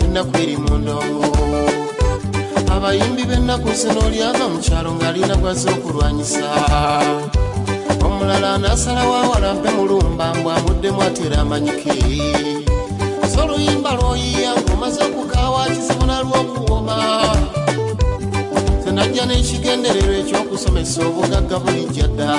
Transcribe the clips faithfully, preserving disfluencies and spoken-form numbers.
ennaku eri mu ndongo abayimbi b'ennaku zino lyava mu kyalo ng'alina gwazze okulwanyisa omulala anasalawo awalampe mulumba mbw amuddemu atera amanyike so oluyimba lw'oyiya ng'omaze okukaawa kizibu nalw'okuwoma senajja n'ekigendererwa ekyokusomesa obugagga bulijja dda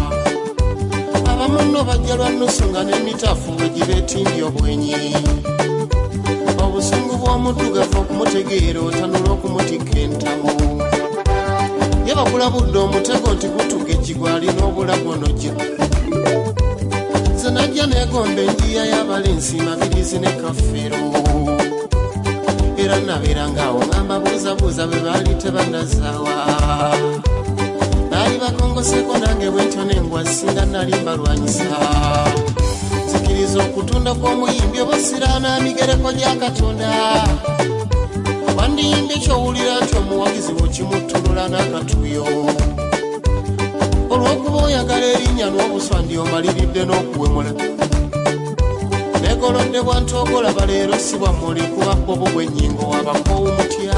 abamu nno bajja lwa nnusu nga n'emitafu bwe gibeetimbye obwenyi obusungu bw'omuddugavu okumutegeera otanula okumutikka entamu ye bakulabudde omutego nti gutuga ekigwo alina obulago nojja ze najja neegomba enjiya y'abalensi mabirizi ne kaffero era nabeera ng'awo ngamba buuzabuuza bwe baali tebannazaawa naali bakongoseeko nange bwentyo n'engwa singa nali mbalwanyisa sikiriza okutunda kw'omuyimbi oba siraana migereko gya katonda wandiyimbye kyowulira nti omuwagizi bw'okimuttulula n'akatuyo olw'okuba oyagala erinnya n'obuswa ndi omaliridde n'okuwemula negolodde bwantogolaba leero si bwammuli kuba bobo bw'ennyingo wabakoowu mutya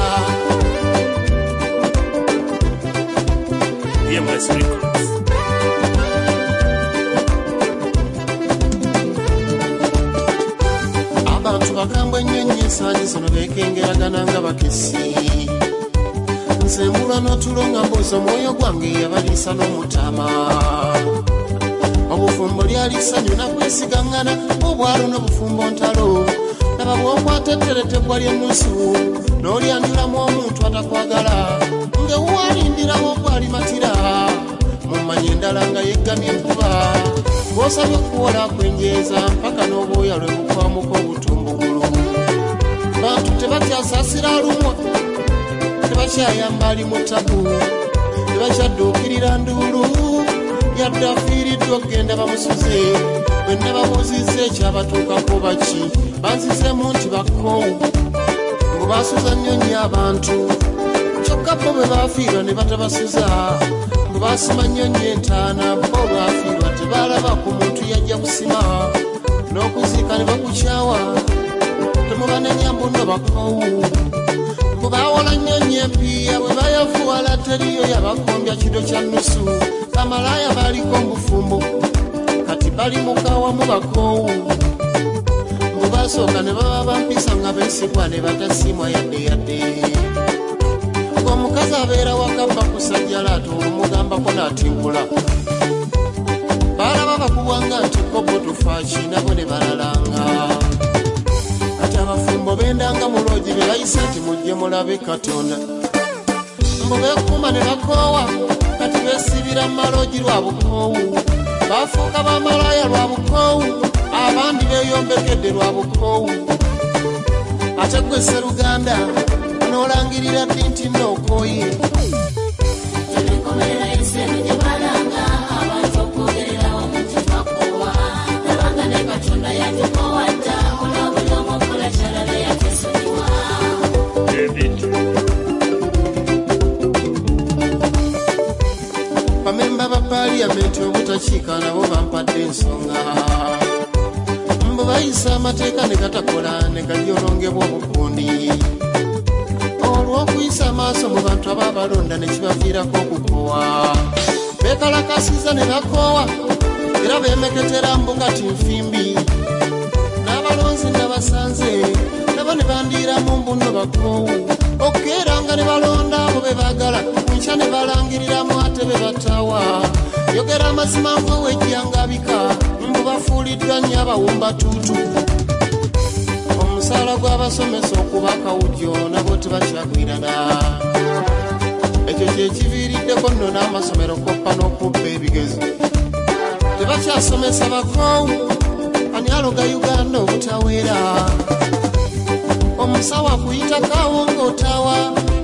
abantu bakambwe ennyo ennyo ensangi zino beekengeragana nga bakesi nsembula n'otulo nga mbuuza omwoyo gwange yabaliisa n'omutama obufumbo lyali ssanyu nakwesigaŋŋana obwalo n'obufumbo ntalo laba bw'okwata etteretebwa ly'ennusu n'olyanjulamu omuntu atakwagala ng'ewalindirawo gwalimatira mumanye endala nga yeggamye enkuba bw'osabye okuwola kwenjeeza mpaka n'obwoya lwe bukwamuko obutumbugulu bantu tebakyasaasira alumwa tebakyayamba ali mu tabu tebakyadduukirira nduulu yadde afiiriddwa okgenda bamusuze bwe nababuuzizza ekyabatuukako baki banzizemu nti bakkoowu ngo baasuza nnyo nnyo abantu kyokka bo bwe baafiirwa ne batabasuza mbu baasima nnyo nnyo entaana bo olwafiirwa tebaalaba ku muntu yajja kusima n'okuziika ne bakukyawa temubanenya mbu nno bakkoowu mbu baawola nnyo nnyo empiiya bwe bayavuwala teriyo yabakombya kido kya nnusu bamalaaya baaliko mbufumbo kati bali mukawa mu bakoowu mbu baasooka ne baba bampisa nga beesigwa ne batasiimwa yadde yadde ng'omukazi abeera wakabba ku sajjalaata olumugambako n'atinkula baalaba bakubwanga nti kobo tufaaki nabo ne balalanga kati abafumbo bendanga mu loogi be bayisa nti mujje mulabe katonda mbu beekuuma ne bakoowa kati beesibira mu maloogi lwa bukoowu baafuuka bamalaaya lwa bukoowu abandi beeyombekedde lwa bukoowu ate gwe sseruganda n'olangirira ddi nti nookooye bamemba ba paliyamenti obutakiika nabo bampadde ensonga mbu bayisa amateeka ne gatakola ne galyolongebwa obukundi olw'okuyisa amaaso mu bantu abaabalonda ne kibaviirako okukowa beekalakasiza ne bakoowa era beemeketera mbungati nfimbi n'abalonzi nabasanze nabo ne bandiiramu mbu nno bakoowu okukeera nga ne balonda abo be baagala kunkya ne balangiriramu ate be bataawa yogera amazima nva wejjangabika mbu bafuuliddwa nnyo abawumbatuutu omusaala gw'abasomesa okuba akawujjo nabo tebakyagwirana ekyo kyekiviiriddeko nno n'amasomero koppa n'okubba ebigezi tebakyasomesa bakoowu ani aloga uganda obutaweera omusawo akuyitakawo ng'otawa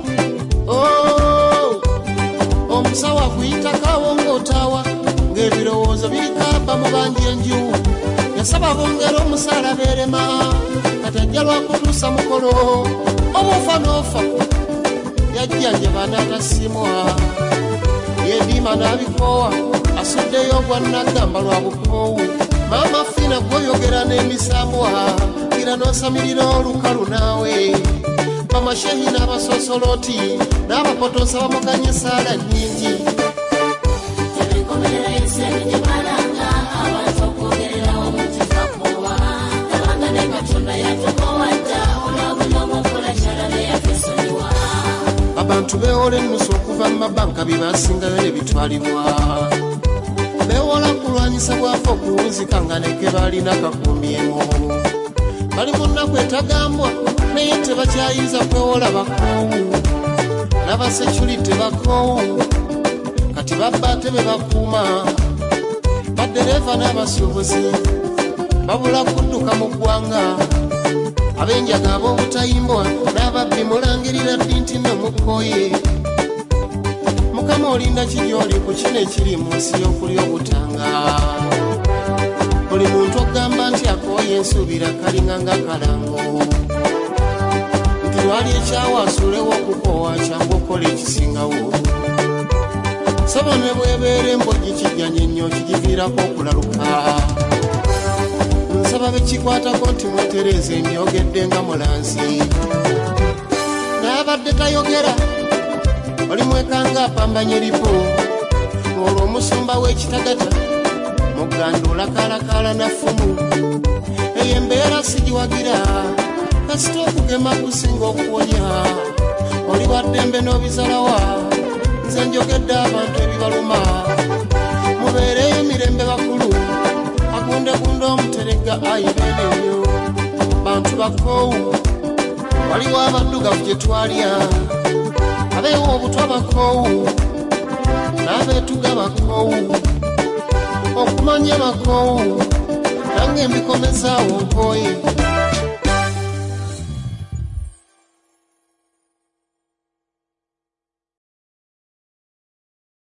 omusawo akuyitakawo ng'otawa ng'ebirowoozo birikaba mu bangi enju yasaba bongera omusaala beerema katajja lwakutuusa mukolo obufa n'ofa yajjanjaba n'atasimwa yediima n'abikoowa asuddeyo ogwannagamba lwa bukoowu maama fina gwoyogera n'emisamwa gira n'osamirira olukalu naawe abashehi n'abasosoloti n'abapotosa bamukanye saala nnyingi abantu beewola ennusu okuva mu mabanka bye basingayo ne bitwalibwa beewola kulwanyisa bwafe okuwunzika nga neke balina kakumyemu bali mu nnaku etagambwa naye tebakyayinza kwewola bakoowu n'abasekyulite bakoowu kati babba ate be bakuuma baddereeva n'abasuubuzi babula kudduka mu ggwanga abenjaga ab'obutayimbwa n'ababbi mulangirira ddi nti nomukooye mukama olinda kigyoli ku kino ekiri mu nsi y'okuli obutanga buli muntu ogamba nti akooye ensuubira kalinga nga kalango nti lwali ekyawo asuulewo okukoowa kyangu okukola ekisingawo saba ne bwebeera embojji kijjanye nnyo kigiviirako okulaluka nsaba bekikwatako nti mwetereeze emyogedde nga mulanzi n'abadde tayogera oli mwekanga apambanye lipo olwo omusumba w'ekitagata mugandula kalakala na ffumu eyo embeera sigiwagira kasita okugema kusinga okuwonya oli waddembe n'obizalawa nze njogedde abantu ebibaluma mubeereyo mirembe bakulu agundagunda omuterega ayibeereyo bantu bakoowu waliwo abaddugavu gye twalya abeewo obutwa bakoowu n'abeetuga bakoowu okumanya bakoowu nange mbikomezaawo nkooye